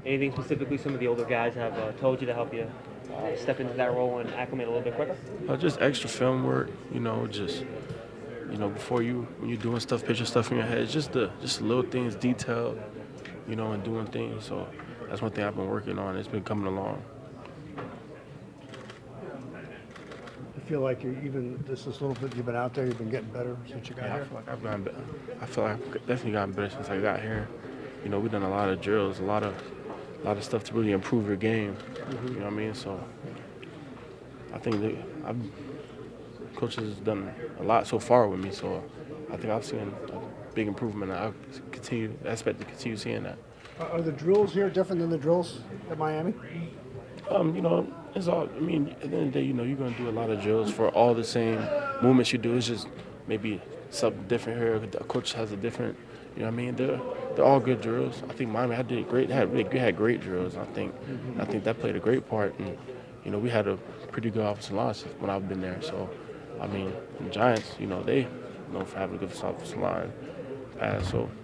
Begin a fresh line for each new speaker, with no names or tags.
Anything specifically some of the older guys have told you to help you step into that role and acclimate a little bit quicker?
Just extra film work, just before when you're doing stuff, picture stuff in your head, just little things, detailed, and doing things. So that's one thing I've been working on. It's been coming along.
I feel like you're even this little bit you've been out there, you've been getting better since you got
Yeah,
here.
I feel like I've definitely gotten better since I got here. We've done a lot of drills, a lot of stuff to really improve your game. You know what I mean? So I think that coaches has done a lot so far with me. So I think I've seen a big improvement. I expect to continue seeing that.
Are the drills here different than the drills at Miami?
It's all. I mean, at the end of the day, you're gonna do a lot of drills for all the same movements you do. It's just maybe something different here. The coach has a different. You know what I mean? They're all good drills. I think Miami had great drills. I think that played a great part. And we had a pretty good offensive line when I've been there. So, I mean, the Giants, they known for having a good offensive line pass. So